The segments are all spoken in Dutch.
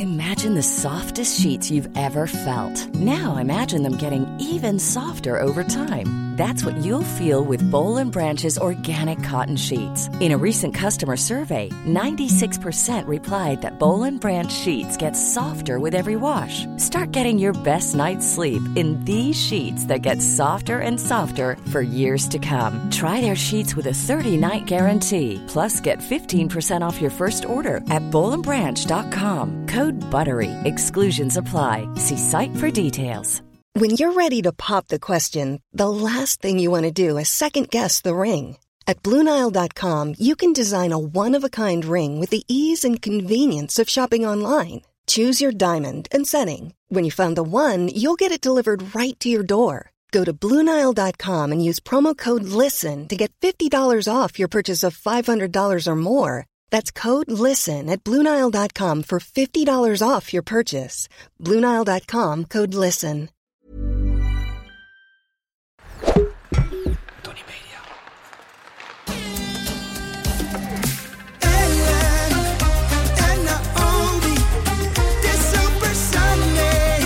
Imagine the softest sheets you've ever felt. Now imagine them getting even softer over time. That's what you'll feel with Boll & Branch's organic cotton sheets. In a recent customer survey, 96% replied that Boll & Branch sheets get softer with every wash. Start getting your best night's sleep in these sheets that get softer and softer for years to come. Try their sheets with a 30-night guarantee. Plus, get 15% off your first order at bollandbranch.com. Code BUTTERY. Exclusions apply. See site for details. When you're ready to pop the question, the last thing you want to do is second-guess the ring. At BlueNile.com, you can design a one-of-a-kind ring with the ease and convenience of shopping online. Choose your diamond and setting. When you find the one, you'll get it delivered right to your door. Go to BlueNile.com and use promo code LISTEN to get $50 off your purchase of $500 or more. That's code LISTEN at BlueNile.com for $50 off your purchase. BlueNile.com, code LISTEN. Tony Media. En Naomi, this Super Sunday.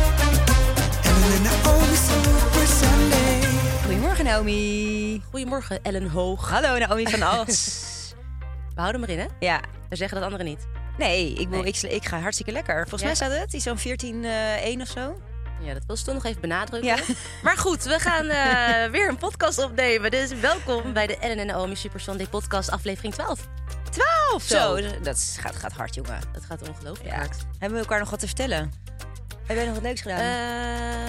En Naomi, Super Sunday. Goedemorgen, Naomi. Goedemorgen, Ellen Hoog. Hallo, Naomi van As. We houden hem erin, hè? Ja. We zeggen dat anderen niet. Nee, ik ga hartstikke lekker. Volgens mij staat het iets zo'n 14-1 of zo. Ja, dat wil ze toch nog even benadrukken. Ja. Maar goed, we gaan weer een podcast opnemen. Dus welkom bij de Ellen en Naomi Super Sunday podcast, aflevering 12. 12! Zo, dat gaat hard, jongen. Dat gaat ongelooflijk Ja. hard. Hebben we elkaar nog wat te vertellen? Heb jij nog wat leuks gedaan?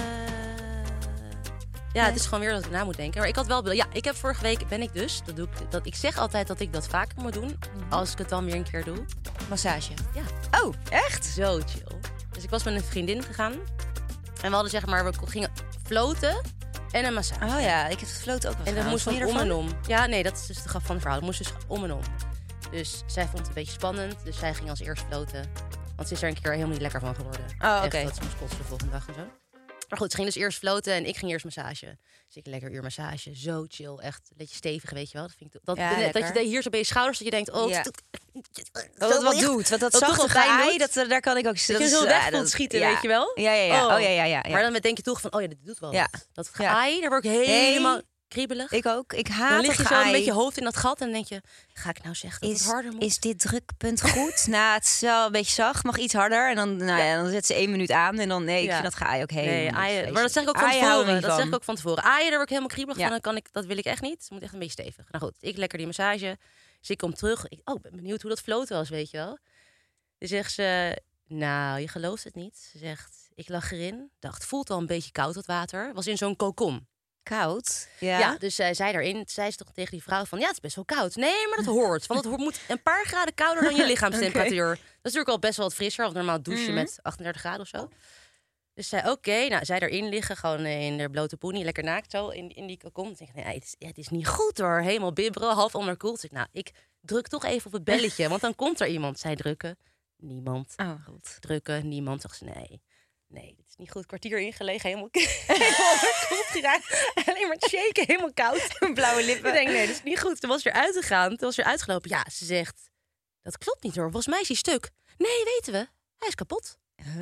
Ja, het is gewoon weer dat ik na moet denken. Maar ik had wel... Ja, ik heb vorige week... Ben ik dus... Ik zeg altijd dat ik dat vaker moet doen. Als ik het dan weer een keer doe. Massage. Ja. Oh, echt? Zo chill. Dus ik was met een vriendin gegaan. En we hadden zeg maar... We gingen floten en een massage. Oh ja, ik heb het floten ook wel En dat gedaan. moest Vond je van om ervan? en om. Ja, nee, dat is dus de grap van het verhaal. Dat moest dus om en om. Dus zij vond het een beetje spannend. Dus zij ging als eerst floten. Want ze is er een keer helemaal niet lekker van geworden. Oh, oké. Echt, dat ze moest kotsen de volgende dag en zo. Maar goed, ze ging dus eerst floten en ik ging eerst massage. Dus ik lekker uur massage. Zo chill. Echt een beetje stevig, weet je wel. Dat vind ik dat Ja, je hier zo bij je schouders dat je denkt... Oh, Ja. het Dat het wat doet. Want dat toch zachte wel pijn gehaai, doet. daar kan ik ook... Dat je zo weg voelt schieten, weet je wel? Ja. Oh. Oh, ja. Maar dan denk je toch van, oh ja, dit doet wel Ja. wat. Dat gehaai, daar word ik helemaal kriebelig. Ik ook. Ik haat Dan lig je het zo een gehaai. beetje hoofd in dat gat en dan denk je... Ga ik nou zeggen dat het harder moet? Is dit drukpunt goed? Nou, het is wel een beetje zacht, mag iets harder. En dan, dan zet ze 1 minuut aan en dan... Nee, ik Ja. vind dat gehaai ook helemaal Nee, aaien. vreselijk. Maar dat zeg ik ook van Aaien hou tevoren. ik niet Dat zeg van. ik ook van tevoren. Aaien, daar word ik helemaal kriebelig Ja. van. Dat wil ik echt niet. Het moet echt een beetje stevig. Nou goed, ik lekker die massage. Dus ik kom terug. Ik ben benieuwd hoe dat floten was, weet je wel. Dan zegt ze, nou, je gelooft het niet. Ze zegt, ik lag erin. Dacht, voelt al een beetje koud het water. Was in zo'n kokon. Koud? Ja, dus zij daarin, zei ze toch tegen die vrouw van... Ja, het is best wel koud. Nee, maar dat hoort. Want het moet een paar graden kouder dan je lichaamstemperatuur. Dat is natuurlijk al best wel wat frisser. Want normaal douche je met 38 graden of zo. Dus zij, oké, nou, zij erin liggen. Gewoon in de blote poenie, lekker naakt zo in die kokon. Ik denk, nee, het is niet goed hoor. Helemaal bibberen, half onderkoeld. Dus ik druk toch even op het belletje. Want dan komt er iemand. Zij drukken, niemand. Oh, goed. Drukken, niemand. Zegt ze, nee, dit is niet goed. Kwartier ingelegen, helemaal onderkoeld geraakt. Alleen maar het shaken, helemaal koud. Blauwe lippen. Ik denk, nee, dat is niet goed. Toen was weer uitgegaan. Toen was weer uitgelopen. Ja, ze zegt, dat klopt niet hoor. Volgens mij is hij stuk. Nee, weten we. Hij is kapot.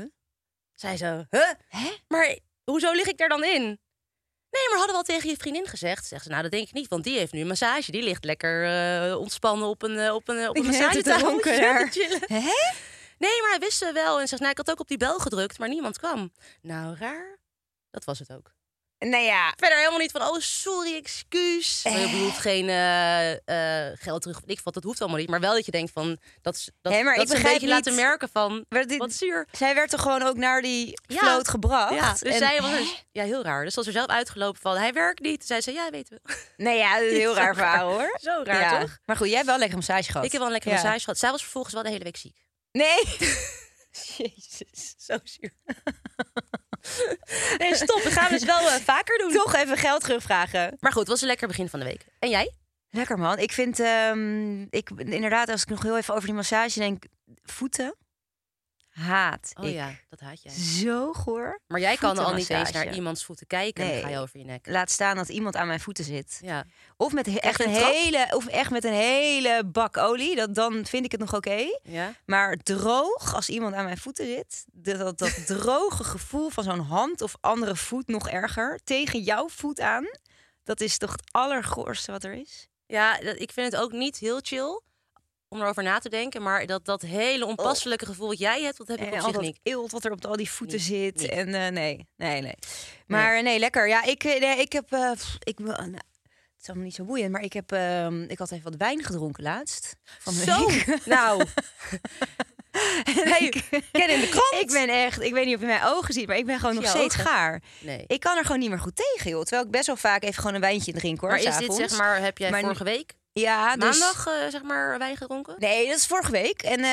Zij zo, Hè? maar hoezo lig ik daar dan in? Nee, maar hadden we al tegen je vriendin gezegd. Zegt ze, nou dat denk ik niet, want die heeft nu een massage. Die ligt lekker ontspannen op een massagetafel. te chillen. Hè? Nee, maar hij wist ze wel. En zegt, nou ik had ook op die bel gedrukt, maar niemand kwam. Nou, raar. Dat was het ook. Nou ja. Verder helemaal niet van, oh sorry, excuus. Je bedoelt geen geld terug. Dat hoeft allemaal niet. Maar wel dat je denkt van, dat maar ik ze een begrijp beetje niet- laten merken van, Maar dit- wat zuur. Zij werd toch gewoon ook naar die Ja. vloot gebracht? Ja, dus En- zij was heel raar. Dus als er zelf uitgelopen van, hij werkt niet. Toen zei ze, ja, weten we. Nee, ja, dat is een heel Zo raar verhaal hoor. Zo raar, Ja. toch? Maar goed, jij hebt wel lekker massage gehad. Ik heb wel een lekkere massage gehad. Zij was vervolgens wel de hele week ziek. Nee. Jezus, zo zuur. Nee, stop. We gaan dus wel vaker doen. Toch even geld terugvragen. Maar goed, het was een lekker begin van de week. En jij? Lekker man. Ik vind, inderdaad, als ik nog heel even over die massage denk, voeten. haat Oh ik. ja, dat haat jij. Zo goor. Maar jij kan al niet eens Voetenmassage. naar iemands voeten kijken en Nee. dan ga je over je nek. Laat staan dat iemand aan mijn voeten zit. Ja. Of met echt je een een trap? hele bak olie. Dan vind ik het nog oké. Ja? Maar droog, als iemand aan mijn voeten zit... dat droge gevoel van zo'n hand of andere voet nog erger... tegen jouw voet aan, dat is toch het allergoorste wat er is? Ja, ik vind het ook niet heel chill om erover na te denken. Maar dat hele onpasselijke gevoel wat jij hebt, dat heb ik op En al zich dat niet. eelt wat er op al die voeten Niet, zit. niet. En nee. Maar nee, lekker. Ja, ik heb... het is allemaal niet zo boeiend, maar ik had even wat wijn gedronken laatst. Van de Zo, week. nou. Hey, ken in de krant. Ik ben echt, ik weet niet of je mijn ogen ziet, maar ik ben gewoon nog Jouw steeds ogen? gaar. Nee. Ik kan er gewoon niet meer goed tegen, joh. Terwijl ik best wel vaak even gewoon een wijntje drink, hoor. Maar is dit, s'avonds. zeg maar, heb jij Maar vorige week Ja, dus... maandag, zeg maar, wijn gedronken? Nee, dat is vorige week. En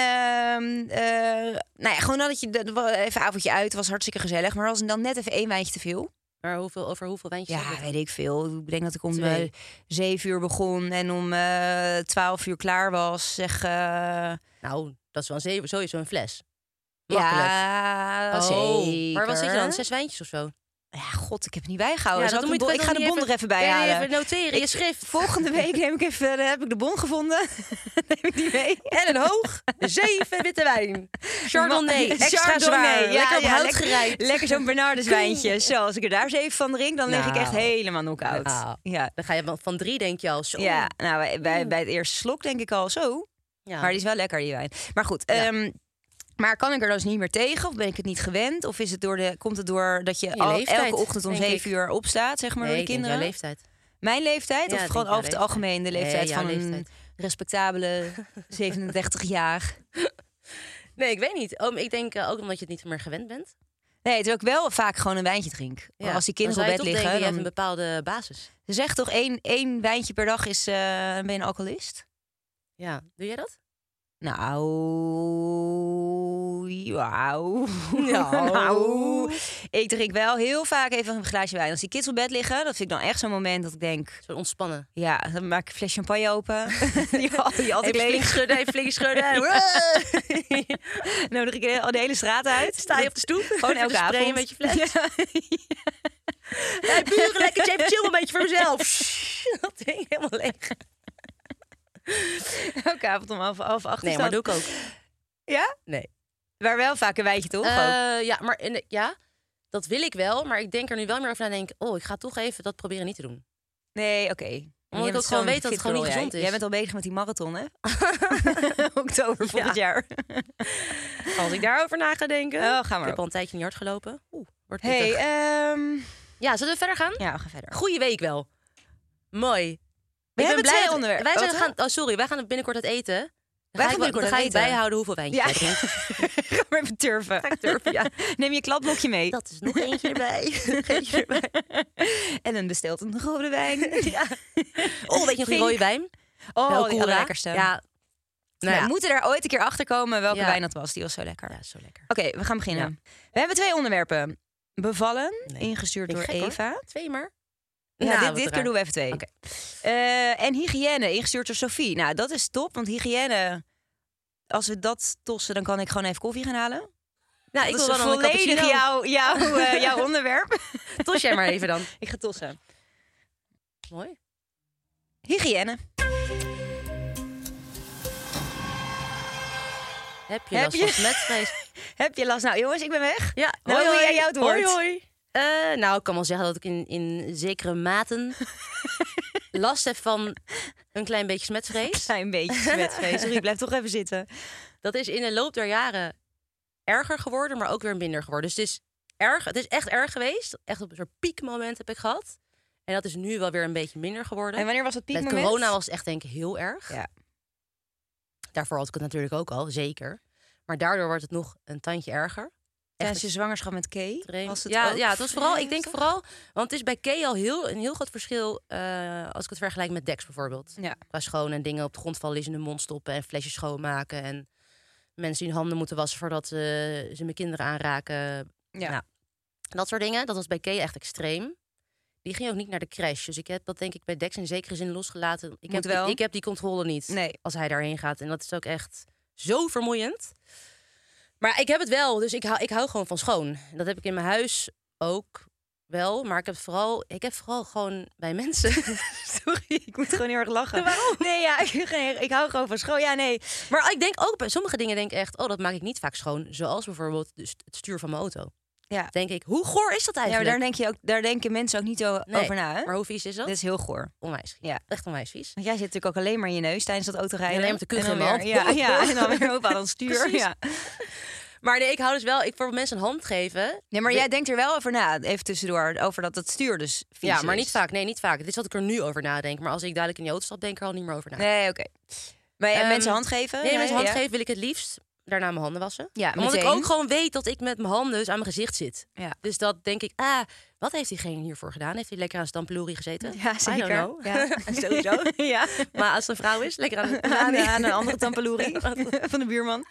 nou ja, gewoon dat je even een avondje uit, was hartstikke gezellig. Maar was dan net even 1 wijntje te veel. Maar over hoeveel wijntjes Ja, hebben we het? weet ik veel. Ik denk dat ik om 2. 7 uur begon en om 12 uur klaar was. Zeg, Nou, dat is wel sowieso een fles. Makkelijk. ja, Oh, zeker. maar wat zit je dan? 6 wijntjes of zo? Ja, god, ik heb het niet bijgehouden. Ja, Zal dat ik, moet je ik ga de toch bon niet er even bij Kan je halen. even noteren, je schrift. Volgende week heb ik de bon gevonden. Neem ik die mee. En een hoog, 7 witte wijn. Chardonnay, extra Chardonnay, zwaar. Lekker op hout lekker, gerijpt. lekker zo'n Bernardus wijntje. Zo, als ik er daar 7 van drink, dan lig ik echt Nou. helemaal knock-out. Nou. Ja. Dan ga je van 3 denk je al zo. Ja, nou, bij het eerste slok denk ik al zo. Ja. Maar die is wel lekker, die wijn. Maar goed, Ja. maar kan ik er dus niet meer tegen? Of ben ik het niet gewend? Of is het komt het door dat je Je leeftijd, elke ochtend om denk ik. 7 uur opstaat, zeg maar, Nee, door ik de denk kinderen? jouw leeftijd. Mijn leeftijd? Ja, Of ik gewoon denk over het jouw algemeen de Nee, leeftijd jouw van een leeftijd. respectabele 37 jaar? Nee, ik weet niet. Ik denk ook omdat je het niet meer gewend bent. Nee, terwijl ik wel vaak gewoon een wijntje drink. Ja. Als die Dan kinderen zou op je bed toch liggen. denken, je hebt een Dan... bepaalde basis. Ze zegt toch één wijntje per dag is, ben je een alcoholist? Ja, doe jij dat? Nou, wauw. Nou. Ik drink wel heel vaak even een glaasje wijn. Als die kids op bed liggen, dat vind ik dan echt zo'n moment dat ik denk... Zo ontspannen. Ja, dan maak ik een fles champagne open. die altijd Even flink leeg. schudden, even flink schudden. Nodig ik de hele straat uit. Sta je op de stoep? Gewoon Even elke sprayen avond. met je fles. Ja. Hey, buren, lekker even chill een beetje voor mezelf. Dat ding helemaal leeg. Elke avond om half 8. Nee, maar doe ik ook. Ja? Nee. Maar wel vaak een wijntje, toch? Ook? Ja, maar ja, dat wil ik wel. Maar ik denk er nu wel meer over na. Denk, ik ga toch even dat proberen niet te doen. Nee, oké. Omdat Jij ik bent ook gewoon zo'n weet dat het fit gewoon niet girl, gezond jij. is. Jij bent al bezig met die marathon, hè? Oktober volgend jaar. Als ik daarover na ga denken. Oh, ga Ik maar heb op. al een tijdje niet hard gelopen. Wordt Hey, pittig. Ja, zullen we verder gaan? ja, we gaan verder. Goeie week wel. Mooi. We Ik ben hebben blij 2 dat- onderwerpen. Wij zijn Wat, hè? wij gaan binnenkort uit eten. Wij Dan gaan ga binnenkort ik uit eten. bijhouden hoeveel wijntjes Ja. jij drinkt. Ga maar even turven. Ja. Neem je kladblokje mee. Dat is nog eentje erbij. Eentje erbij. En dan bestelt een rode wijn. Ja. Oh, weet je nog die rode wijn? Oh, die Velcora. allerlekkerste. Ja. Nou, ja. we moeten daar ooit een keer achter komen welke Ja. wijn dat was. Die was zo lekker. Ja, zo lekker. Oké, we gaan beginnen. We hebben 2 onderwerpen. Bevallen, Nee. ingestuurd Vind door ik gek, hoor. Eva. 2 maar. Ja, Nou, dit wat keer raar. doen we even 2. Oké. En hygiëne, ingestuurd door Sophie. Nou, dat is top, want hygiëne... Als we dat tossen, dan kan ik gewoon even koffie gaan halen. Nou, ik dat wil is wel dan een volledig cappuccino. jouw onderwerp. Tos jij maar even dan. Ik ga tossen. Mooi. Hygiëne. Heb je Heb last je? van smetvrees? Heb je last? Nou, jongens, ik ben weg. Ja. Nou, wil jij jou het woord? Hoi, hoi. Nou, ik kan wel zeggen dat ik in zekere maten last heb van een klein beetje smetvrees. Klein beetje smetvrees. Sorry, blijf toch even zitten. Dat is in de loop der jaren erger geworden, maar ook weer minder geworden. Dus het is erg. Het is echt erg geweest. Echt op een soort piekmoment heb ik gehad. En dat is nu wel weer een beetje minder geworden. En wanneer was het Met piekmoment? corona was het echt denk ik heel erg. Ja. Daarvoor had ik het natuurlijk ook al, zeker. Maar daardoor wordt het nog een tandje erger. Tijdens je zwangerschap met Kay? Extreem. Was het ja, ook ja, het was vooral, ik denk heftig? vooral, want het is bij Kay al een heel groot verschil als ik het vergelijk met Dex bijvoorbeeld. Ja. Qua schoon en dingen op de grond vallen, die ze in de mond stoppen en flesjes schoonmaken en mensen die hun handen moeten wassen voordat ze mijn kinderen aanraken. Ja. Nou, dat soort dingen, dat was bij Kay echt extreem. Die ging ook niet naar de crash, dus ik heb dat denk ik bij Dex in zekere zin losgelaten. Moet wel. Ik heb die controle niet Nee. als hij daarheen gaat en dat is ook echt zo vermoeiend. Maar ik heb het wel, dus ik hou gewoon van schoon. Dat heb ik in mijn huis ook wel. Maar ik heb vooral gewoon bij mensen. Sorry, ik moet gewoon heel erg lachen. Waarom? Nee, ja, ik hou gewoon van schoon. Ja, nee. Maar ik denk ook bij sommige dingen denk ik echt... dat maak ik niet vaak schoon. Zoals bijvoorbeeld het stuur van mijn auto. Ja. Denk ik, hoe goor is dat Ja, eigenlijk? maar daar denken mensen ook niet over na. Hè? Maar hoe vies is dat? Dat is heel goor. Onwijs. Ja. Echt onwijs vies. Want jij zit natuurlijk ook alleen maar in je neus tijdens dat autorijden. Alleen maar te kuchen En in dan mijn weer- hand. Ja, en dan weer op aan het stuur. Precies. Ja. Maar nee, ik hou dus wel... Ik voor mensen een hand geven. Nee, maar jij denkt er wel over na, even tussendoor, over dat het stuur dus vies Ja, maar is. niet vaak. Nee, niet vaak. Het is wat ik er nu over nadenk. Maar als ik dadelijk in die auto stap, denk ik er al niet meer over na. Nee, oké. Maar mensen hand geven? Nee, mensen hand ja. geven wil ik het liefst. Daarna mijn handen wassen. Ja, Omdat ik meteen. ook gewoon weet dat ik met mijn handen dus aan mijn gezicht zit. Ja. Dus dat denk ik, wat heeft diegene hiervoor gedaan? Heeft hij lekker aan stampeloerie gezeten? Ja, I zeker. don't know. Ja. Sowieso. Ja. Maar als het een vrouw is, lekker Aan een andere tampeloerie van de buurman.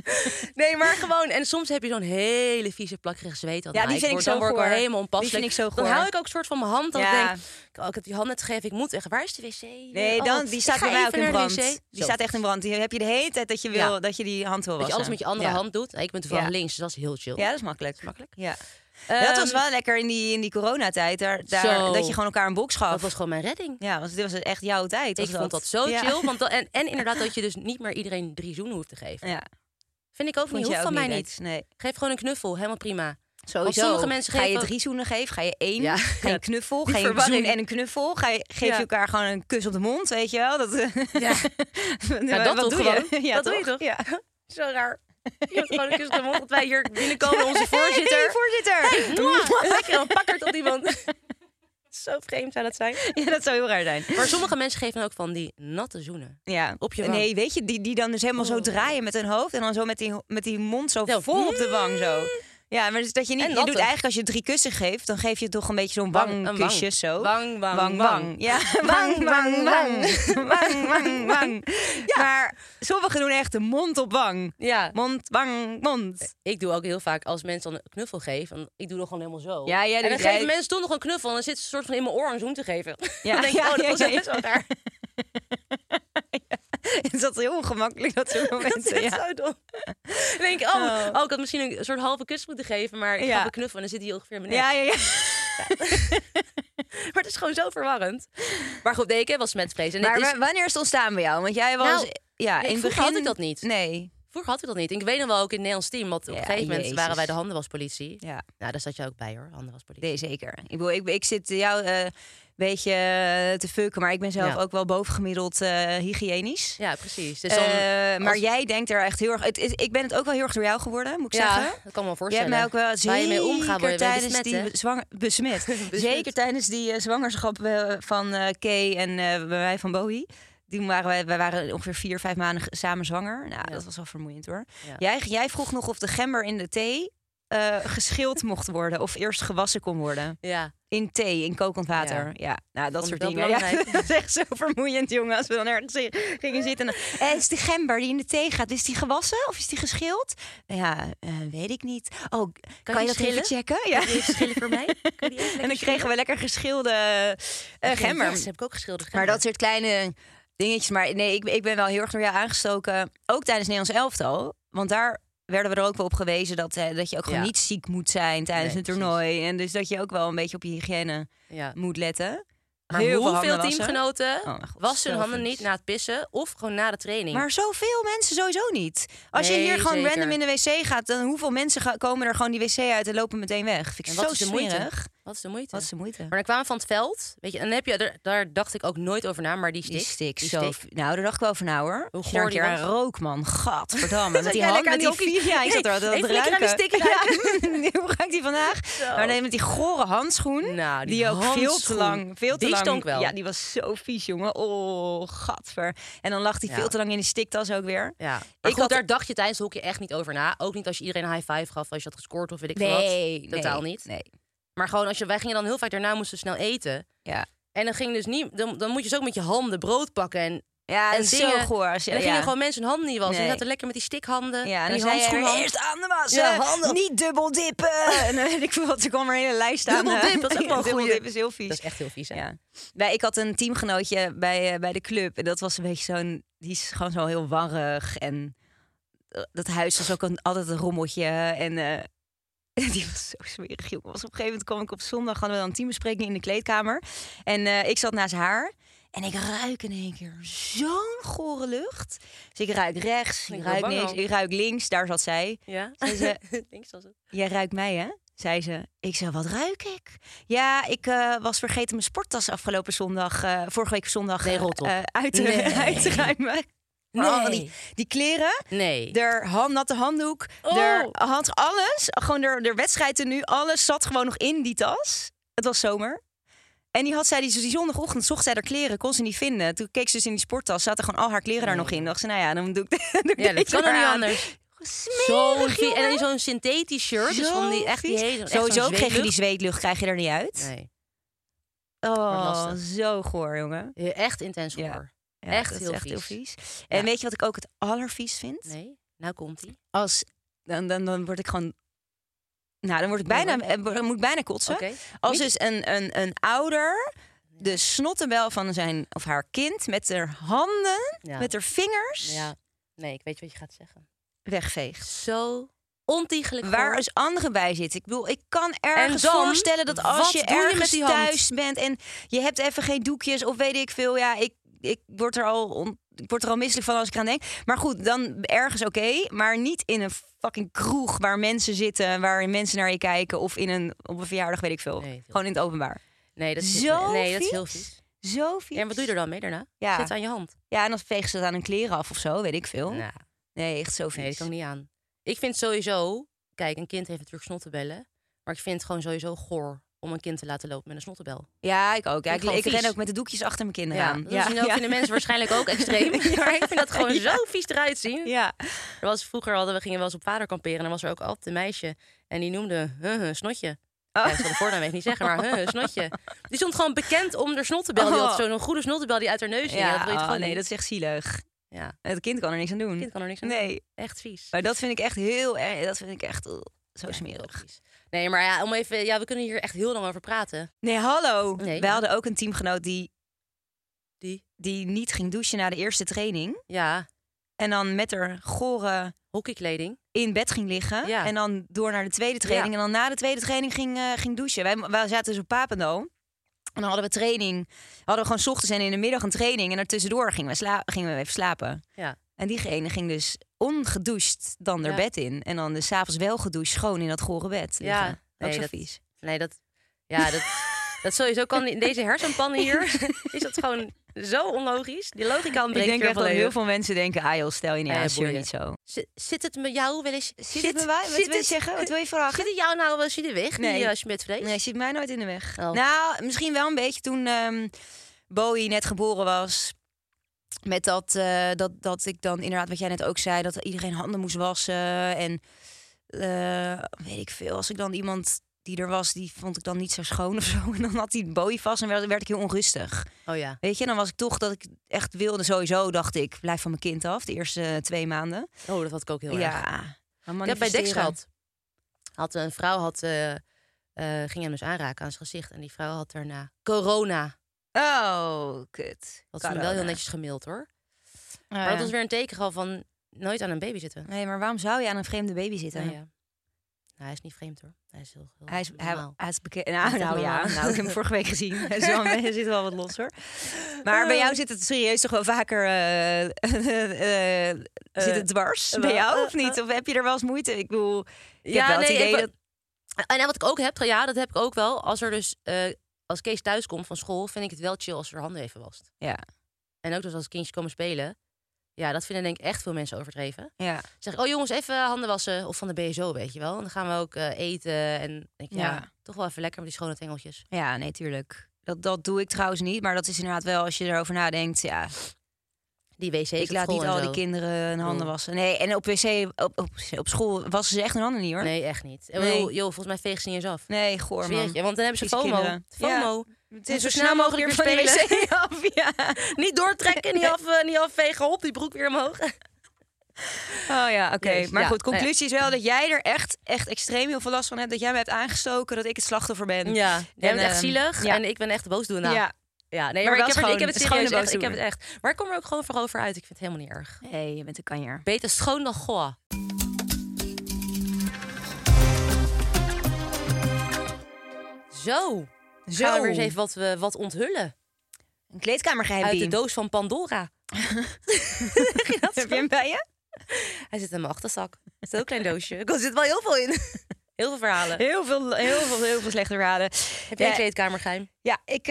Nee, maar gewoon. En soms heb je zo'n hele vieze plakkerige zweet. Ja, die vind ik zo Dan word ik wel goor. helemaal onpasselijk. Die vind ik zo Dan goor. hou ik ook een soort van mijn hand. Dat Ja. ik denk, ik heb die hand net gegeven. Ik moet echt, waar is de wc? Nee, die staat bij mij ook in brand. Die Zo. staat echt in brand. Die heb je de hele tijd dat je wil Ja. dat je die hand wil Dat je wassen. alles met je andere Ja. hand doet. Ik ben toevallig Ja. links, dus dat is heel chill. Ja, dat is makkelijk. Makkelijk. Ja. Dat was wel lekker in die coronatijd. Zo. Dat je gewoon elkaar een box gaf. Dat was gewoon mijn redding. Ja, want dit was echt jouw tijd. Ik was vond dat zo Ja. chill. Want en inderdaad dat je dus niet meer iedereen 3 zoenen hoeft te geven. Ja. Vind ik ook Vond niet. je Hoeft ook van mij niet, niet. Nee. Geef gewoon een knuffel. Helemaal prima. Sowieso. sommige mensen Ga je geven- 3 zoenen geven? Ga je 1? Ja. Ga je een knuffel? Die Ga je een verwarring. zoen en een knuffel? Geef je Ja. elkaar gewoon een kus op de mond? Weet je wel? Dat, Ja. ja, dat wat doe doe je? gewoon. Ja, Dat doe je toch? Ja. Zo raar. Je hebt gewoon een kus op de mond dat wij hier binnenkomen. Onze voorzitter. Hey, voorzitter! Mwah! Lekker een pakkerd op iemand. Zo vreemd zou dat zijn. Ja, dat zou heel raar zijn. Maar sommige mensen geven dan ook van die natte zoenen. Ja. Op je wang. Nee, weet je, die dan dus helemaal zo draaien met hun hoofd en dan zo met die mond zo Zo. vol op de wang zo. Ja, maar dus dat je niet. En Je doet nattig. eigenlijk als je 3 kussen geeft, dan geef je toch een beetje zo'n Een wangkusje zo. Wang, wang, Wang, wang. wang. Ja, wang, wang, wang. Wang, wang, wang. Maar sommigen doen echt de mond op wang. Ja. Mond, wang, mond. Ik doe ook heel vaak als mensen dan een knuffel geven. Ik doe dan gewoon helemaal zo. Ja, jij en dan doet- geven jij- mensen toch nog een knuffel. En dan zit ze soort van in mijn oor een zoen te geven. Ja, Dan denk ik, ja, dat was ja, ja. best wel raar. Het is dat heel ongemakkelijk, dat soort Dat momenten. is Ja. zo dom. Dan denk ik, ik had misschien een soort halve kus moeten geven. Maar ik Ja. gaf een knuffel en dan zit hij ongeveer in mijn nek. Ja, ja, ja. Maar het is gewoon zo verwarrend. Maar goed, nee, ik heb wel smetvrees. En Maar het is, wanneer is het ontstaan bij jou? Want jij was... Nou, ja, in het vroeger begin had ik dat niet. Nee. Vroeger had ik dat niet. Ik weet nog wel ook in het Nederlands team. Want op Ja, een gegeven moment jezus. waren wij de handenwaspolitie. Ja. Nou, daar zat je ook bij hoor, handenwaspolitie. Nee, zeker. Ik bedoel, ik zit jou een beetje te fucken, maar ik ben zelf Ja. ook wel bovengemiddeld hygiënisch. Ja, precies. Dus dan, Maar als- jij denkt er echt heel erg... Ik ben het ook wel heel erg door jou geworden, moet ik ja, zeggen. dat kan me wel Je voorstellen. hebt mij ook wel Waar je mee omgaat, word je zeker mee tijdens besmet, hè? die besmet. Zeker tijdens die zwangerschap van Kay en bij mij van Bowie. Toen wij waren ongeveer 4-5 maanden samen zwanger. Nou, dat was wel vermoeiend hoor. Ja. Jij vroeg nog of de gember in de thee geschild mocht worden of eerst gewassen kon worden. Ja. In thee, in kokend water. Ja, nou, dat Vond soort ik dingen. wel Ja, belangrijk. dat is echt zo vermoeiend, jongen. Als we dan ergens gingen zitten. En dan, is de gember die in de thee gaat, is die gewassen of is die geschild? Ja, weet ik niet. Oh, kan je dat schillen? even checken? Ja. Kun je even schillen voor mij? Kun je die even En dan kregen we lekker geschilde gember. Yes, heb ik ook geschilderd Maar dat soort kleine dingetjes. Maar nee, ik ben wel heel erg door jou aangestoken. Ook tijdens Nederlands elftal. Want daar werden we er ook wel op gewezen dat je ook gewoon Ja. niet ziek moet zijn tijdens Nee, een toernooi. En dus dat je ook wel een beetje op je hygiëne Ja. moet letten. Maar Heel veel hoeveel handen wassen. teamgenoten Oh, mijn god, wassen hun handen zelfs. niet na het pissen of gewoon na de training? Maar zoveel mensen sowieso niet. Als je Nee, hier gewoon zeker. random in de wc gaat, dan hoeveel mensen komen er gewoon die wc uit en lopen meteen weg? Vind ik En wat zo is de moeite? smerig. Wat is de moeite? Wat is de moeite? Maar dan kwamen we van het veld, weet je, en dan heb je, daar dacht ik ook nooit over na, maar die Die stick. stick, zo. Nou, daar dacht ik wel van nou hoor. Als je goor daar een die keer was? aan rook, man. Gadverdamme. Met Zat die jij hand, lekker met aan die die vier. Ja, ik zat er altijd Even te lekker aan die ruiken. stick ruiken. Ja, hoe ruikt die vandaag? Maar nee, met die gore handschoen. Nou, die ook veel te handschoen. lang. Veel te Die lang. stonk wel. Ja, die was zo vies, jongen. Oh, gadver. En dan lag die Ja. veel te lang in die stiktas ook weer. Ja. Maar Ik goed, had- daar dacht je tijdens het hokje echt niet over na. Ook niet als je iedereen een high five gaf als je had gescoord of weet ik veel wat. Totaal niet. Nee. Maar gewoon wij gingen dan heel vaak daarna moesten we snel eten. Ja. En dan ging dus niet, dan moet je dus ook met je handen brood pakken en Ja, En dat is zo dingen- goor. Als je, En dan ja. gingen gewoon mensen hun handen niet wassen. Nee. Die zaten lekker met die stikhanden Ja, en en die dan zei je handschoenen. eerst handen wassen, Ja, handen. niet dubbel dippen. En dan weet ik veel wat, er kwam er een hele lijst aan. Dubbel dip, dat is ook wel een Dubbel goeie. dip is heel vies. Dat is echt heel vies, hè? Ja. Ik had een teamgenootje bij de club. En dat was een beetje zo'n... Die is gewoon zo heel warrig en dat huis was ook altijd een rommeltje. En die was zo smerig, jongen. Op een gegeven moment kwam ik op zondag, hadden we dan een teambespreking in de kleedkamer. En ik zat naast haar. En ik ruik in één keer zo'n gore lucht. Dus ik ruik rechts, ik ruik niks, ik ruik links. Daar zat zij. Ja? Zei ze, Links was het. jij ruikt mij, hè? Zei ze. Ik zei, wat ruik ik? Ja, ik was vergeten mijn sporttas afgelopen zondag, vorige week zondag, Nee, rot op. uit te Nee. ruimen. Maar allemaal die kleren, Nee. de natte handdoek, de hand, alles. Gewoon de wedstrijden nu, alles zat gewoon nog in die tas. Het was zomer. En die had zij die zondagochtend, zocht zij haar kleren, kon ze niet vinden. Toen keek ze dus in die sporttas, zaten gewoon al haar kleren daar nog in. Dacht ze, nou ja, dan doe ik Ja, dat kan er niet anders. Smerig, En dan jongen. zo'n synthetisch shirt. Dus van die echt die vies. hele... echt Sowieso zo'n kreeg je die zweetlucht. zweetlucht, krijg je er niet uit. Nee. Oh, lastig. zo goor, jongen. Ja, echt intens Ja. hoor. Ja, Echt dat is heel echt heel vies. vies. En weet je wat ik ook het allervies vind? Nee, nou komt-ie. Als dan word ik gewoon... Nou, dan word ik bijna, moet ik bijna kotsen. Oké. Als dus een ouder de snottenbel van zijn of haar kind met haar handen, Ja. met haar vingers Ja. Nee, ik weet wat je gaat zeggen. wegveegt. Zo ontiegelijk Waar goor. als anderen bij zitten. Ik bedoel, ik kan ergens En dan, voorstellen dat als wat je doe je ergens met die hand? thuis bent en je hebt even geen doekjes of weet ik veel. Ja, ik word er al misselijk van als ik eraan denk. Maar goed, dan ergens oké, maar niet in een fucking kroeg waar mensen zitten, waar mensen naar je kijken of op een verjaardag, weet ik veel. Nee, heel Gewoon in het openbaar. Nee, dat is, Zo nee, dat is vies. heel vies. Zo vies. Ja, en wat doe je er dan mee daarna? Ja. Zet het aan je hand. Ja, en dan vegen ze het aan hun kleren af of zo, weet ik veel. Nou, Nee, echt zo vies. nee, dat kan ik niet aan. Ik vind sowieso... Kijk, een kind heeft natuurlijk snottenbellen. Maar ik vind het gewoon sowieso goor om een kind te laten lopen met een snottenbel. Ja, ik ook. Ja, Vind ik gewoon ik ren vies. ook met de doekjes achter mijn kinderen Ja, aan. dat vinden mensen waarschijnlijk ook extreem. Maar ik vind dat gewoon zo vies eruit zien. Ja. Vroeger gingen we wel eens op vader kamperen. En dan was er ook altijd een meisje. En die noemde snotje. Oh. Ja, ik zal de voornaam even niet zeggen, maar snotje. Die stond gewoon bekend om de snottenbel. Die had zo'n goede snottenbel die uit haar neus ging. Ja, dat wil je toch gewoon nee, niet? dat is echt zielig. Ja, Het kind kan er niks aan doen. het kind kan er niks aan doen. Nee, Echt vies. maar dat vind ik echt heel erg. Dat vind ik echt zo Ja, smerig. heel vies. Nee, maar ja, we kunnen hier echt heel lang over praten. Nee, hallo. Nee, Wij ja. hadden ook een teamgenoot Die? die niet ging douchen na de eerste training. Ja, En dan met haar gore hockeykleding. in bed ging liggen. Ja. En dan door naar de tweede training. Ja. En dan na de tweede training ging douchen. Wij zaten dus op Papendal. En dan hadden we training. Hadden we gewoon 's ochtends en in de middag een training. En daartussendoor gingen we even slapen. Ja. En diegene ging dus ongedoucht dan haar Ja. bed in. En dan dus 's avonds wel gedoucht, schoon in dat gore bed liggen. Ja, Ook nee, zo dat- vies. Nee, dat sowieso kan in deze hersenpannen hier. Is dat gewoon zo onlogisch. Die logica Ik ontbreekt denk weer echt dat volledig. heel veel mensen denken... ah joh, stel je niet Ja, aan, zeur boeien. niet zo. Zit het met jou wel eens... Zit het met mij? Wat wil je zeggen? Wat wil je vragen? Zit het jou nou wel eens in de weg, Nee. die smetvrees? Nee, zit mij nooit in de weg. Oh. Nou, misschien wel een beetje toen Bowie net geboren was. Met dat ik dan inderdaad, wat jij net ook zei... dat iedereen handen moest wassen. En weet ik veel. Als ik dan iemand die er was, die vond ik dan niet zo schoon of zo. En dan had hij Bowie vast en werd ik heel onrustig. Oh ja. Weet je, dan was ik toch dat ik echt wilde sowieso, dacht ik... blijf van mijn kind af, de eerste 2 maanden. Oh, dat had ik ook heel erg. Ja. Ik heb bij Dex gehad. Een vrouw ging hem dus aanraken aan zijn gezicht. En die vrouw had daarna corona. Oh, kut. Had ze me wel heel netjes gemaild hoor. Oh, Maar dat was weer een teken gehal van nooit aan een baby zitten. Nee, maar waarom zou je aan een vreemde baby zitten? Nee, ja. Nou, hij is niet vreemd hoor. Hij is heel Hij is bekend. Hij is echt Nou ja, normaal. nou, ik heb hem vorige week gezien. Hij zit wel wat los hoor. Maar bij jou zit het serieus toch wel vaker zit het dwars bij jou of niet? Of heb je er wel eens moeite? Ik bedoel, ik heb wel het idee dat... En wat ik ook heb, ja, dat heb ik ook wel. Als er dus, als Kees thuis komt van school, vind ik het wel chill als ze haar handen even wast. Ja, En ook dus als kindjes komen spelen. Ja, dat vinden denk ik echt veel mensen overdreven. ja. Zeg ik, oh jongens, even handen wassen. Of van de BSO, weet je wel. En dan gaan we ook eten. En denk ik, ja, Ja. toch wel even lekker met die schone tengeltjes. Ja, nee, tuurlijk. Dat doe ik trouwens niet. Maar dat is inderdaad wel, als je erover nadenkt, ja... Die wc's Ik op laat school niet en al zo. die kinderen hun handen Oh. wassen. Nee, en op wc, op school wassen ze echt hun handen niet hoor. Nee, echt niet. Nee. Joh, volgens mij vegen ze niet eens af. Nee, goor Zweer het man. je, want dan hebben ze Vieze FOMO. kinderen. FOMO. Het Moet zo snel mogelijk weer van de spelen. wc af, ja. Niet doortrekken, niet afvegen. Hop, die broek weer omhoog. Oh ja, oké. Yes, Maar ja, goed, conclusie is wel dat jij er echt extreem heel veel last van hebt. Dat jij me hebt aangestoken, dat ik het slachtoffer ben. Ja, jij bent echt ehm, zielig ja. en ik ben echt boosdoener. Ja. Ja, nee, Maar maar wel ik heb het schone serieus echt. Ik heb boosdoener. het echt. Maar ik kom er ook gewoon voor over uit. Ik vind het helemaal niet erg. Hey, je bent een kanjer. Beter schoon dan goa. Zo. Zo. Gaan we weer eens even wat onthullen. Een kleedkamergeheim. Uit de doos van Pandora. Heb je hem bij je? Hij zit in mijn achterzak. Zo'n klein doosje. Er zit wel heel veel in. Heel veel verhalen. Heel veel slechte verhalen. Heb jij een kleedkamergeheim? Ja, ik...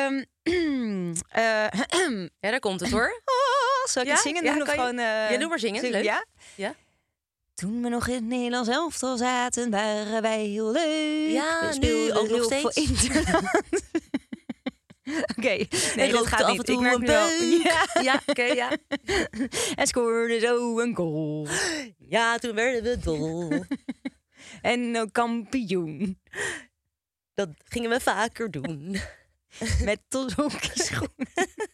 Ja, daar komt het hoor. zal ik Ja? het zingen Ja, doen of kan je? gewoon... Ja, doe maar zingen. Leuk. Ja? Ja? Toen we nog in het Nederlands elftal zaten, waren wij heel leuk. Ja, we nu speelden ook nog heel veel steeds. interland. Oké, nee, dat rookte gaat af niet. en toe Ik merk een nu al- peuk. Ja. Ja, oké, ja. En scoorde zo een goal. Ja, toen werden we dol. En ook kampioen. Dat gingen we vaker doen. Met schoenen.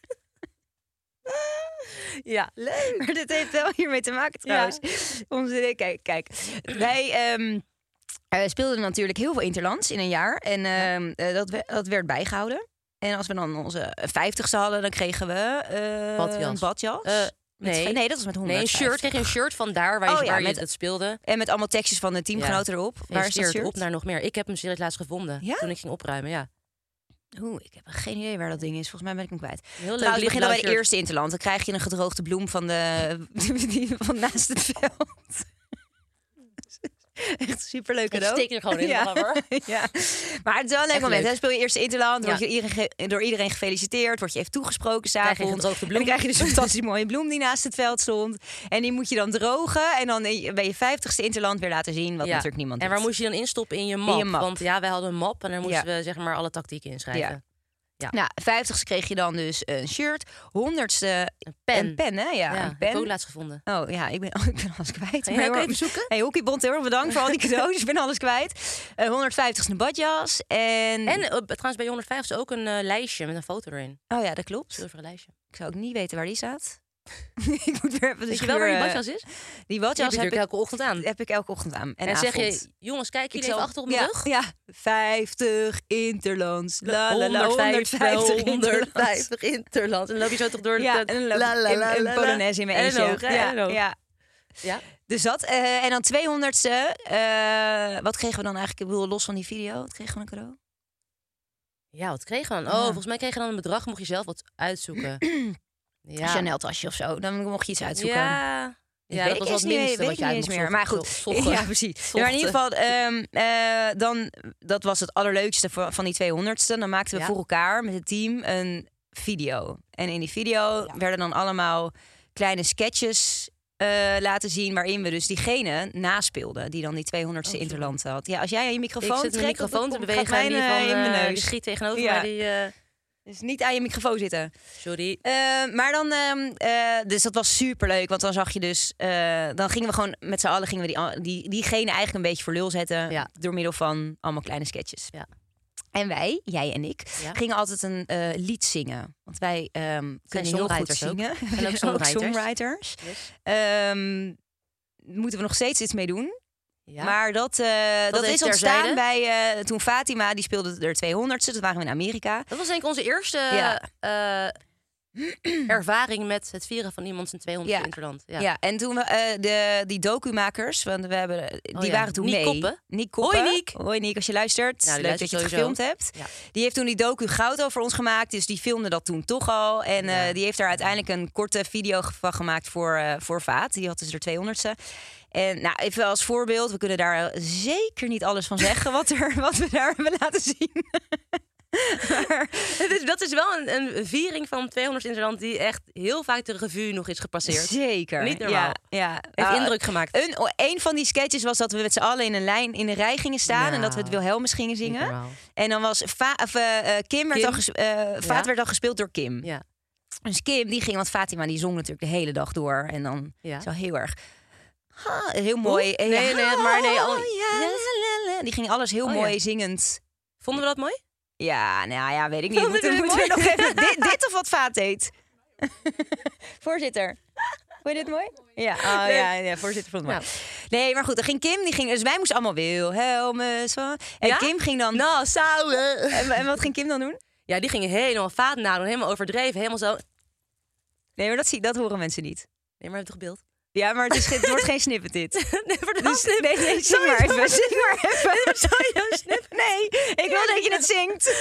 Ja, leuk. Maar dit heeft wel hiermee te maken trouwens. Kijk. Wij speelden natuurlijk heel veel interlands in een jaar. En dat werd bijgehouden. En als we dan onze 50ste hadden, dan kregen we een badjas. Nee, dat was met 150. Nee, een shirt. Kreeg je een shirt van daar waar je het speelde. En met allemaal tekstjes van de teamgenoten erop. Waar is dat shirt? Op naar nog meer. Ik heb hem serieus laatst gevonden. Ja? Toen ik ging opruimen, ja. Ik heb geen idee waar dat ding is. Volgens mij ben ik hem kwijt. Heel leuk. Trouwens, we beginnen bij de shirt. eerste interland. Dan krijg je een gedroogde bloem van van naast het veld. Echt een superleuk cadeau. Ik steek er gewoon in. Ja. Maar het is wel een leuk Echt moment. leuk. Hè? Speel je eerste interland, Ja. word je door iedereen gefeliciteerd, word je even toegesproken Krijg je een s'avonds. gedroogde En bloem. dan krijg je dus een fantastisch mooie bloem die naast het veld stond. En die moet je dan drogen en dan bij je 50ste interland weer laten zien, wat natuurlijk niemand En doet. waar moest je dan instoppen? In je map? map. Want ja, wij hadden een map en daar moesten we zeg maar alle tactieken inschrijven. Ja. Ja. Nou, 50ste kreeg je dan dus een shirt. 100ste pen. een pen, hè? Ja, een Heb ik pen. ook laatst gevonden. Oh ja, ik ben alles kwijt. Ga jij ook even zoeken? Hey, Hockeybond, heel erg bedankt voor al die cadeaus. Ik ben alles kwijt. 150ste een badjas. En Trouwens bij je 150 is ook een lijstje met een foto erin. oh ja, dat klopt. Zilveren lijstje. Ik zou ook niet weten waar die staat. Ik moet weer even de Weet je wel waar die schuur, badjas is? Die Die badjas heb ik elke ochtend aan. heb ik elke ochtend aan. En zeg avond. je, jongens, kijk jullie zal- even achter op mijn rug? Ja, 50 interlands. La, la, la, 150 interland. En dan loop je zo toch door Ja, en dan loop ik in Polonaise in mijn En eentje. een oog, hè, en een oog. Ja. Dus dat. En dan 200ste. Wat kregen we dan eigenlijk? Ik bedoel, los van die video. Wat kregen we een cadeau? Ja, wat kregen we dan? Ja. Oh, volgens mij kreeg je dan een bedrag, mocht je zelf wat uitzoeken. Een Chanel tasje of zo. Dan mocht je iets uitzoeken. Ja, Ja, dat was wat minste wat je uit eens mocht meer. Maar goed, zochten. ja, precies. Maar in ieder geval, dat was het allerleukste van die 200ste. Dan maakten we voor elkaar met het team een video. En in die video werden dan allemaal kleine sketches laten zien, waarin we dus diegene naspeelden die dan die 200ste interland had. Ja, als jij aan je microfoon Ik zit mijn trekt, microfoon te dan bewegen gaat en die mijn, van in mijn die neus. schiet tegenover Ja. mij. Die, Dus niet aan je microfoon zitten. sorry. Maar dan, dus dat was superleuk, want dan zag je dus, dan gingen we gewoon met z'n allen diegene eigenlijk een beetje voor lul zetten door middel van allemaal kleine sketches. Ja. En wij, jij en ik, gingen altijd een lied zingen, want wij kunnen heel goed songwriters ook. zingen. En ook songwriters. Yes. Moeten we nog steeds iets mee doen? Ja. Maar dat even is ontstaan terzijde. bij toen Fatima, die speelde er 200ste. Toen waren we in Amerika. Dat was denk ik onze eerste ervaring met het vieren van iemand zijn 200 interland. Ja, en toen we die documakers, want we hebben die waren toen Niek mee. Koppen. Niek Koppen. Hoi, Niek. Hoi Niek, als je luistert. Ja, die leuk dat je het luistert gefilmd hebt. Ja. Die heeft toen die docu goud over ons gemaakt, dus die filmde dat toen toch al. En die heeft daar uiteindelijk een korte video van gemaakt voor Vaat. Die had dus er 200ste. En nou, even als voorbeeld, we kunnen daar zeker niet alles van zeggen wat we daar hebben laten zien. Maar Dat is wel een viering van 200 interland die echt heel vaak de revue nog is gepasseerd. zeker. Niet normaal. Ja. Heeft indruk gemaakt. Een van die sketches was dat we met z'n allen in een lijn in een rij gingen staan en dat we het Wilhelmus gingen zingen. normaal. En dan was Vaat werd al gespeeld door Kim. Ja. Dus Kim die ging, want Fatima die zong natuurlijk de hele dag door en dan zo heel erg. Heel mooi. Nee, maar nee. Die ging alles heel mooi zingend. Vonden we dat mooi? Ja, nou ja, weet ik niet. Vonden Moeten jullie we het nog even dit of wat Vaat deed? Voorzitter. Vond je dit mooi? Ja, ja, voorzitter vond het mooi. Nee, maar goed, dan ging Kim, dus wij moesten allemaal Wilhelmus. En Kim ging dan... Nou, zouden. En wat ging Kim dan doen? Ja, die gingen helemaal vaat nadoen, helemaal overdreven, helemaal zo. Nee, maar dat horen mensen niet. Nee, maar heb je toch beeld? Ja, maar het wordt geen snippet dit. Nee, voor de Dus, nee, zing maar even. Zing maar even. Zou je een snip? Nee, ik wil dat je het zingt.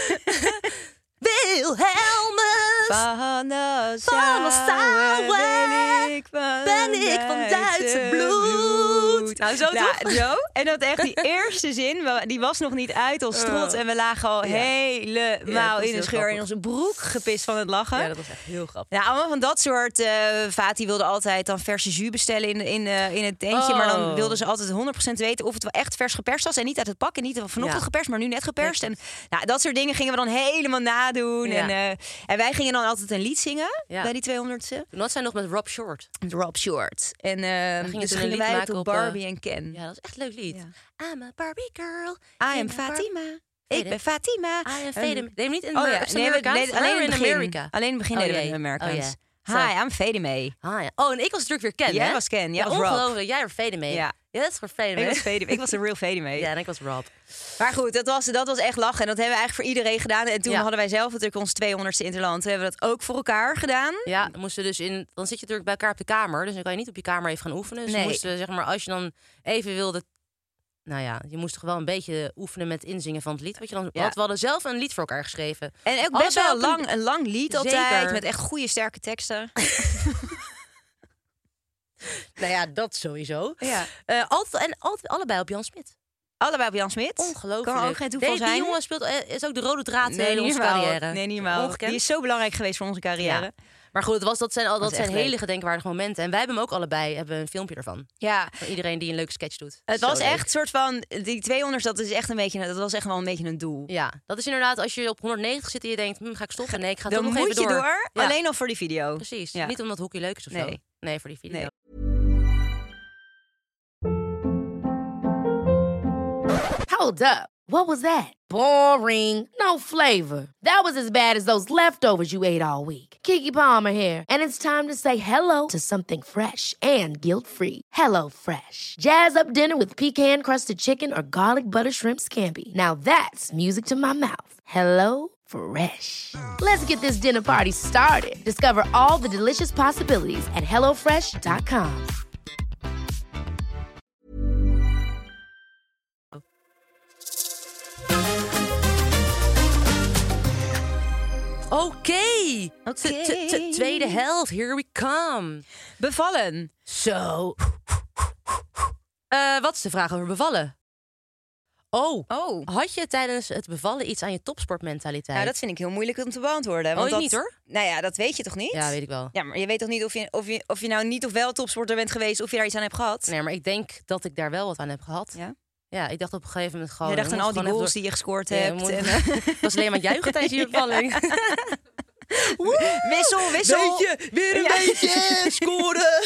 Wilhelmus, Van de Sauer ben ik van Duitse bloed. Nou, zo toch? Zo. En dat echt die eerste zin, die was nog niet uit als trots. En we lagen al helemaal was in de heel scheur in grappig. onze broek gepist van het lachen. Ja, dat was echt heel grappig. Ja, allemaal van dat soort. Vati wilde altijd dan verse jus bestellen in het tentje. Maar dan wilden ze altijd 100% weten of het wel echt vers geperst was. En niet uit het pak. En niet vanochtend geperst, maar nu net geperst. En nou, dat soort dingen gingen we dan helemaal nadoen. Ja. En wij gingen dan altijd een lied zingen Ja. bij die 200ste. Toen had zij nog met Rob Short. Met Rob Short. En gingen dus toen een gingen lied wij maken op op, Barbie en Ken. Ja, dat is echt een leuk lied. Ja. I'm a Barbie girl. I am Fatima. Ik ben Fatima. I am Fatima. Nee, niet in Oh ja, Amerikaans. nee, alleen in het begin. Amerika. Alleen in het begin Oh, deden we jee. in Amerikaans. Oh, ja. Hi, I'm Fatima. Ah, ja. Oh, en ik was natuurlijk weer Ken, Jij hè? was Ken, jij ja, was Rob. ongelooflijk. Jij was Fatima. Ja. Ja, dat is voor Fatima. Ik was Fatima. Ik was de real Fatima. Ja, en ik was Rob. Maar goed, dat was echt lachen. En dat hebben we eigenlijk voor iedereen gedaan. En toen Ja. hadden wij zelf natuurlijk ons 200ste Interland. Toen hebben we dat ook voor elkaar gedaan. Ja, dan moesten we dus dan zit je natuurlijk bij elkaar op de kamer. Dus dan kan je niet op je kamer even gaan oefenen. Dus Nee. dan moesten we, zeg maar, als je dan even wilde... Nou ja, je moest toch wel een beetje oefenen met inzingen van het lied. Wat je dan Ja. had. We hadden zelf een lied voor elkaar geschreven. En ook best Allebei wel op een- een lang lied altijd. Zeker. Met echt goede, sterke teksten. Nou ja, dat sowieso. Ja. Altijd allebei op Jan Smit. Allebei op Jan Smit. Ongelooflijk. Kan ook geen toeval zijn. Die jongen is ook de rode draad in Nee, onze niet normaal. carrière. Nee, niet normaal. Ongekend. Die is zo belangrijk geweest voor onze carrière. Ja. Maar goed, dat zijn is echt hele leuk. gedenkwaardige momenten. En wij hebben hem ook allebei een filmpje ervan. Ja. Van iedereen die een leuke sketch doet. Het Zo was leuk. echt soort van die 200, dat was echt wel een beetje een doel. Ja, dat is inderdaad als je op 190 zit en je denkt, ga ik stoppen? Nee, ik ga Dan toch nog moet even je door, Ja. alleen al voor die video. Precies. Ja. Niet omdat hockey leuk is of zo. Nee. Nee, voor die video. Nee. Hold up. What was that? Boring. No flavor. That was as bad as those leftovers you ate all week. Keke Palmer here, and it's time to say hello to something fresh and guilt-free. Hello Fresh. Jazz up dinner with pecan-crusted chicken or garlic butter shrimp scampi. Now that's music to my mouth. Hello Fresh. Let's get this dinner party started. Discover all the delicious possibilities at hellofresh.com. Oké. Tweede helft. Here we come. Bevallen. Zo. Wat is de vraag over bevallen? Oh. Had je tijdens het bevallen iets aan je topsportmentaliteit? Nou, dat vind ik heel moeilijk om te beantwoorden. Want ik dat, niet, hoor. Nou ja, dat weet je toch niet? Ja, weet ik wel. Ja, maar je weet toch niet of je nou niet of wel topsporter bent geweest, of je daar iets aan hebt gehad? Nee, maar ik denk dat ik daar wel wat aan heb gehad. Ja? Ja, ik dacht op een gegeven moment gewoon... Je dacht ik aan moest al die gewoon goals even die je gescoord door- Ja, hebt. moet- En, Ik was alleen maar het juichen tijdens je bevalling. wissel. Weet je, weer een beetje scoren.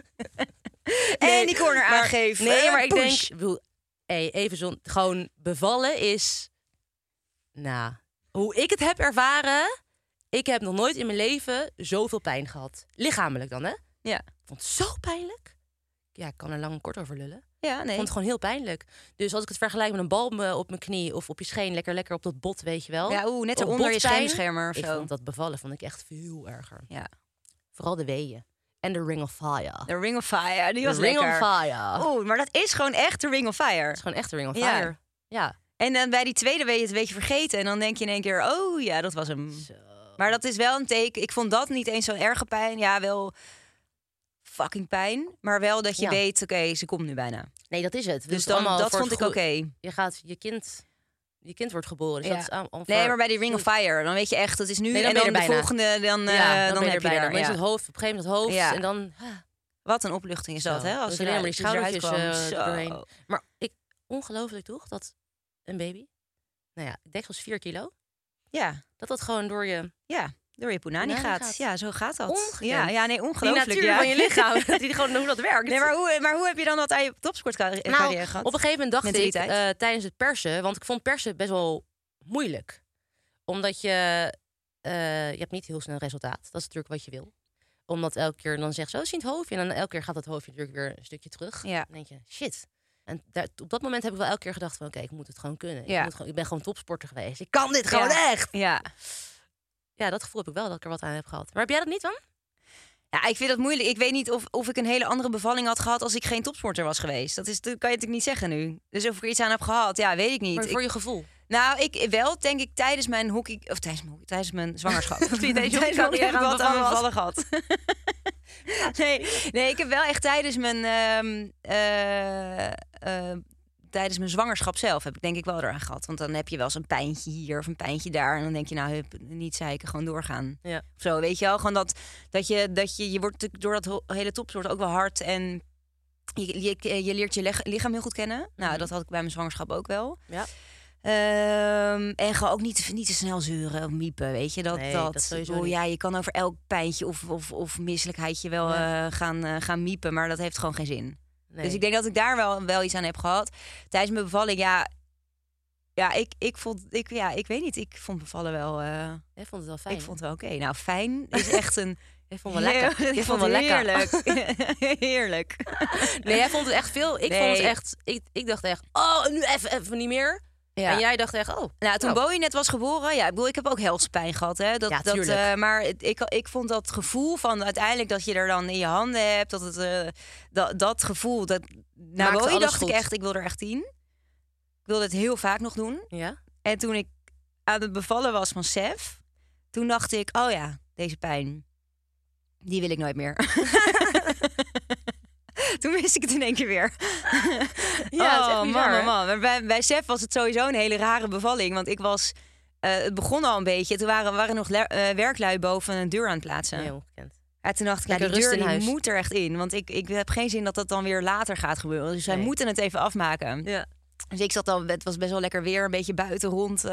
En die corner aangeven. Nee, maar ik Push. denk... Ik bedoel, even gewoon bevallen is... Nou, hoe ik het heb ervaren... Ik heb nog nooit in mijn leven zoveel pijn gehad. Lichamelijk dan, hè? Ja. Ik vond het zo pijnlijk. Ja, ik kan er lang en kort over lullen. Ja, Ik nee. vond het gewoon heel pijnlijk. Dus als ik het vergelijk met een bal op mijn knie of op je scheen, lekker op dat bot, weet je wel. Ja, net Op onder je botpijn. scheenschermer of Ik zo. vond dat bevallen vond ik echt veel erger. Ja. Vooral de weeën. En de Ring of Fire. De Ring of Fire, die De was Ring lekker. of Fire. Oeh, maar dat is gewoon echt de Ring of Fire. Het is gewoon echt de Ring of Ja. Fire. Ja. En dan bij die tweede ben je het een beetje vergeten. En dan denk je in één keer, oh ja, dat was hem. Maar dat is wel een teken. Ik vond dat niet eens zo'n erge pijn. Ja, wel fucking pijn. Maar wel dat je Ja. weet, oké, ze komt nu bijna. Nee, dat is het. Dus dan, dan, dat vond ik oké. Je kind wordt geboren. Dus Ja. dat is allemaal Nee, voor- maar bij die Ring of Fire, dan weet je echt, dat is nu. Nee, dan en ben je dan er de bijna. volgende, dan ben heb je bijna. er. Dan is Ja. het hoofd, op een gegeven moment het hoofd. Ja. En dan... Wat een opluchting is dat, Zo. hè? Dat Als je ze alleen maar die schoudertjes eruit kwam. doorheen. Zo. Maar ongelooflijk toch, dat een baby... Nou ja, ik denk zoals 4 kilo. Ja, Dat gewoon door je... door je punani Punani gaat. gaat. Ja, zo gaat dat. Ongekend. Ja, nee, Die ongelooflijk. natuur ja. van je lichaam. Die gewoon hoe dat werkt. Nee, maar hoe heb je dan dat aan je topsportcarrière Nou, gehad? op een gegeven moment dacht ik Mentaliteit? tijdens het persen... Want ik vond persen best wel moeilijk. Omdat je hebt niet heel snel resultaat. Dat is natuurlijk wat je wil. Omdat elke keer dan zegt zo, zie het hoofdje. En dan elke keer gaat dat hoofdje natuurlijk weer een stukje terug. Ja. Dan denk je, shit. En op dat moment heb ik wel elke keer gedacht van... oké, ik moet het gewoon kunnen. Ja. Ik ben gewoon topsporter geweest. Ik kan dit gewoon echt. Ja. Ja, dat gevoel heb ik wel, dat ik er wat aan heb gehad. Maar heb jij dat niet dan? Ja, ik vind dat moeilijk. Ik weet niet of ik een hele andere bevalling had gehad... als ik geen topsporter was geweest. Dat kan je natuurlijk niet zeggen nu. Dus of ik er iets aan heb gehad, ja, weet ik niet. Maar voor je gevoel? Nou, ik wel, denk ik, tijdens mijn hockey... Of tijdens mijn zwangerschap. Tijdens heb ik wat aan was. bevallen gehad. nee, ik heb wel echt tijdens mijn zwangerschap zelf... heb ik denk ik wel eraan gehad. Want dan heb je wel eens een pijntje hier of een pijntje daar... en dan denk je, nou, niet zeiken, gewoon doorgaan. Ja. Of zo, weet je wel? Gewoon dat je wordt natuurlijk door dat hele topsport ook wel hard... en je leert je lichaam heel goed kennen. Nou, dat had ik bij mijn zwangerschap ook wel. Ja. En ga ook niet te snel zeuren of miepen, weet je. Nee, dat sowieso niet. Ja, je kan over elk pijntje of misselijkheidje wel gaan miepen... maar dat heeft gewoon geen zin. Nee. Dus ik denk dat ik daar wel iets aan heb gehad. Tijdens mijn bevalling, ik weet niet. Ik vond bevallen wel... Jij vond het wel fijn. Ik vond het wel oké. Nou, fijn is echt een... Jij vond het wel lekker. Ik vond het heerlijk. Heerlijk. Nee, jij vond het echt veel. Ik vond het echt... Ik dacht echt, nu even niet meer. Ja. En jij dacht echt, toen Bowie net was geboren, ik heb ook helse pijn gehad. Hè? Maar ik vond dat gevoel van uiteindelijk dat je er dan in je handen hebt, dat gevoel. Na Bowie dacht ik echt, ik wil er echt 10. Ik wilde het heel vaak nog doen. Ja? En toen ik aan het bevallen was van Sef, toen dacht ik, deze pijn, die wil ik nooit meer. Toen wist ik het in één keer weer. Ja, het is echt bizar, man. Maar bij Sef was het sowieso een hele rare bevalling. Want ik was... het begon al een beetje. Toen waren nog werklui boven een deur aan het plaatsen. Nee, ongekend. Ja, toen dacht ik, Lekker die deur rust in huis. moet er echt in. Want ik heb geen zin dat dat dan weer later gaat gebeuren. Dus zij moeten het even afmaken. Ja. Dus ik zat al, het was best wel lekker weer, een beetje buiten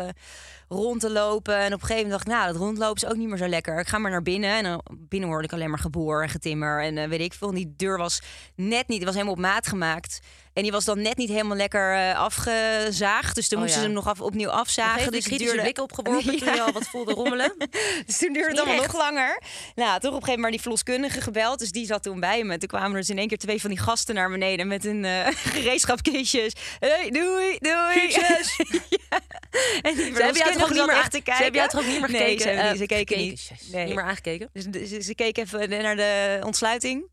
rond te lopen. En op een gegeven moment dacht ik, dat rondlopen is ook niet meer zo lekker. Ik ga maar naar binnen. En dan binnen hoorde ik alleen maar geboor en getimmer. En weet ik veel. En die deur was net niet, die was helemaal op maat gemaakt. En die was dan net niet helemaal lekker afgezaagd. Dus toen moesten ze hem nog opnieuw afzagen. Dus het duurde blik opgeworpen toen je al wat voelde rommelen. Dus toen duurde het allemaal nog langer. Nou, toch op een gegeven moment die verloskundige gebeld. Dus die zat toen bij me. Toen kwamen er dus in één keer 2 van die gasten naar beneden met hun gereedschapkistjes. Hey, doei. Succes! Ja. En die Ze hebben jou toch ook niet meer echt te kijken. Ze hebben jou toch ook niet meer gekeken? Nee, ze keken niet. Nee. Niet meer aangekeken? Dus ze keken even naar de ontsluiting.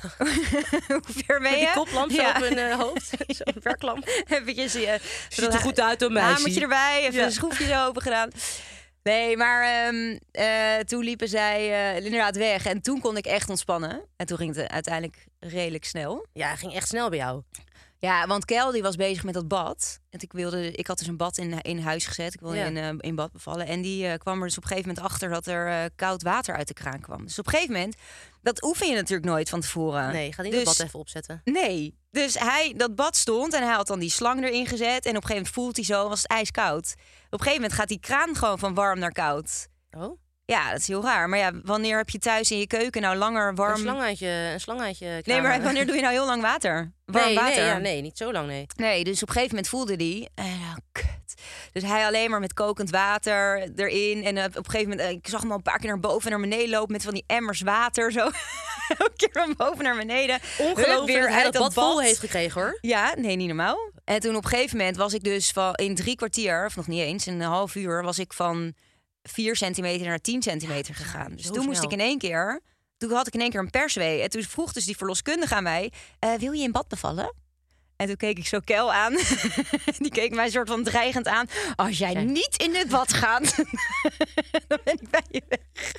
Hoe ver ben je? Met die koplamp zo op hun hoofd. Zo'n werklamp. Eventjes, Ziet er goed uit, een meisje. hamertje erbij, even een schroefje zo open gedaan. Nee, maar toen liepen zij inderdaad weg. En toen kon ik echt ontspannen. En toen ging het uiteindelijk redelijk snel. Ja, het ging echt snel bij jou. Ja, want Kel die was bezig met dat bad. En ik had dus een bad in huis gezet. Ik wilde in bad bevallen. En die kwam er dus op een gegeven moment achter dat er koud water uit de kraan kwam. Dus op een gegeven moment, dat oefen je natuurlijk nooit van tevoren. Nee, ga niet dus, dat bad even opzetten. Nee, dus dat bad stond en hij had dan die slang erin gezet. En op een gegeven moment voelt hij zo, was het ijskoud. Op een gegeven moment gaat die kraan gewoon van warm naar koud. Oh? Ja, dat is heel raar. Maar ja, wanneer heb je thuis in je keuken nou langer warm... Een slangaatje Nee, maar wanneer doe je nou heel lang water? Warm water? Nee, niet zo lang, nee. Nee, dus op een gegeven moment voelde hij... kut. Dus hij alleen maar met kokend water erin. En op een gegeven moment... ik zag hem al een paar keer naar boven en naar beneden lopen... met van die emmers water. Zo elke keer van boven naar beneden. Ongelooflijk weer dat hij uit dat bad vol heeft gekregen, hoor. Ja, nee, niet normaal. En toen op een gegeven moment was ik dus in 3 kwartier... of nog niet eens, in een half uur... was ik van 4 centimeter naar 10 centimeter gegaan. Dus toen moest ik in één keer... Toen had ik in één keer een perswee. En toen vroeg dus die verloskundige aan mij... wil je in bad bevallen? En toen keek ik zo Kel aan. Die keek mij soort van dreigend aan. Als jij niet in het bad gaat... dan ben ik bij je weg.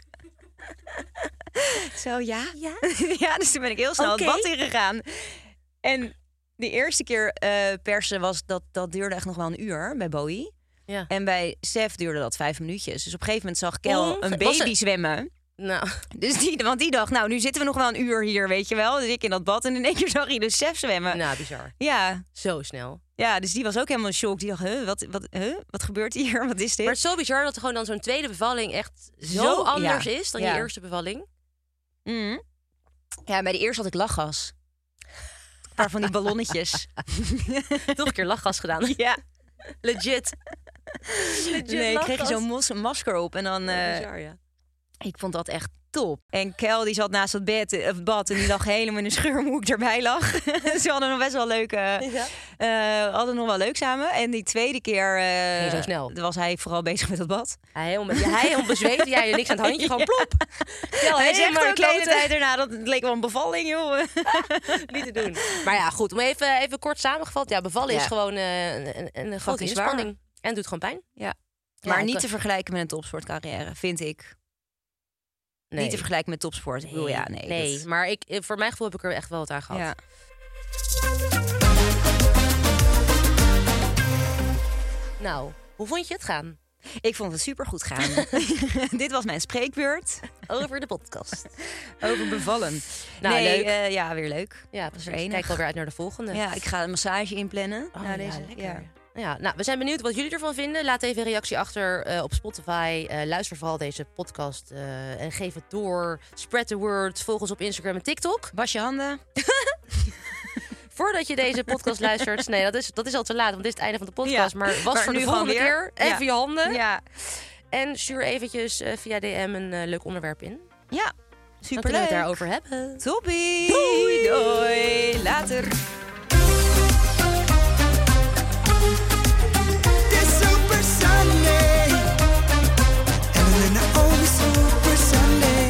Zo, ja? Ja, dus toen ben ik heel snel het bad ingegaan. En de eerste keer persen dat duurde echt nog wel een uur bij Bowie. Ja. En bij Sef duurde dat 5 minuutjes. Dus op een gegeven moment zag Kel een baby zwemmen. Nou. Dus want die dacht, nou, nu zitten we nog wel een uur hier, weet je wel. Dus ik in dat bad en in één keer zag hij dus Sef zwemmen. Nou, bizar. Ja. Zo snel. Ja, dus die was ook helemaal in shock. Die dacht, wat gebeurt hier? Wat is dit? Maar het is zo bizar dat er gewoon dan zo'n tweede bevalling echt zo anders is dan je eerste bevalling. Mm. Ja, bij de eerste had ik lachgas. Een paar van die ballonnetjes. Toch een keer lachgas gedaan. Ja. Legit. Nee, ik kreeg je zo'n masker op en dan... bizar, ja. Ik vond dat echt Top. En Kel die zat naast het bad en die lag helemaal in een scheur hoe ik erbij lag. Ze hadden nog best wel hadden nog wel leuk samen. En die tweede keer Zo snel. was hij vooral bezig met het bad. Hij helemaal bezweet. Jij niks aan het handje, gewoon plop. Hij zegt ook de hele tijd erna dat het leek wel een bevalling, joh. Niet te doen. Maar ja, goed. Om even kort samengevat. Ja, bevallen is gewoon een grote inspanning. En doet gewoon pijn. Ja. Maar niet te vergelijken met een topsportcarrière, vind ik. Nee. Niet te vergelijken met topsport. Nee. Maar voor mijn gevoel heb ik er echt wel wat aan gehad. Ja. Nou, hoe vond je het gaan? Ik vond het supergoed gaan. Dit was mijn spreekbeurt. Over de podcast. Over bevallen. Nou, leuk. Weer leuk. Ja, precies. Ik kijk alweer uit naar de volgende. Ja, ik ga een massage inplannen. Lekker. Ja, nou, we zijn benieuwd wat jullie ervan vinden. Laat even een reactie achter op Spotify. Luister vooral deze podcast en geef het door. Spread the word. Volg ons op Instagram en TikTok. Was je handen. Voordat je deze podcast luistert. Nee, dat is al te laat, want dit is het einde van de podcast. Ja, maar was voor de volgende keer. Even je handen. Ja. En stuur eventjes via DM een leuk onderwerp in. Ja, superleuk. Dan kunnen we het daarover hebben. Toppie. Doei. Later. Super Sunday. Ellen and Naomi Super Sunday.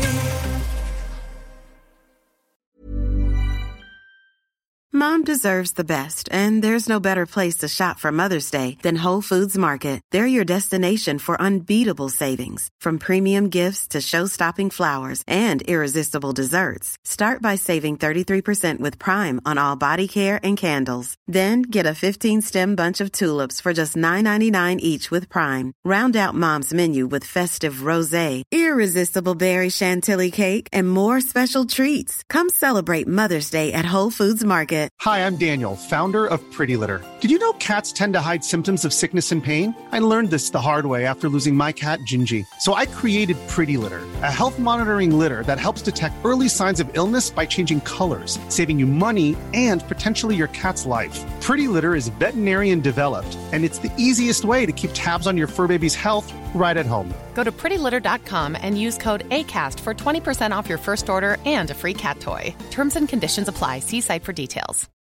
Mom deserves the best, and there's no better place to shop for Mother's Day than Whole Foods Market. They're your destination for unbeatable savings, from premium gifts to show-stopping flowers and irresistible desserts. Start by saving 33% with Prime on all body care and candles. Then get a 15-stem bunch of tulips for just $9.99 each with Prime. Round out Mom's menu with festive rosé, irresistible berry chantilly cake, and more special treats. Come celebrate Mother's Day at Whole Foods Market. Hi, I'm Daniel, founder of Pretty Litter. Did you know cats tend to hide symptoms of sickness and pain? I learned this the hard way after losing my cat, Gingy. So I created Pretty Litter, a health monitoring litter that helps detect early signs of illness by changing colors, saving you money and potentially your cat's life. Pretty Litter is veterinarian developed, and it's the easiest way to keep tabs on your fur baby's health right at home. Go to prettylitter.com and use code ACAST for 20% off your first order and a free cat toy. Terms and conditions apply. See site for details.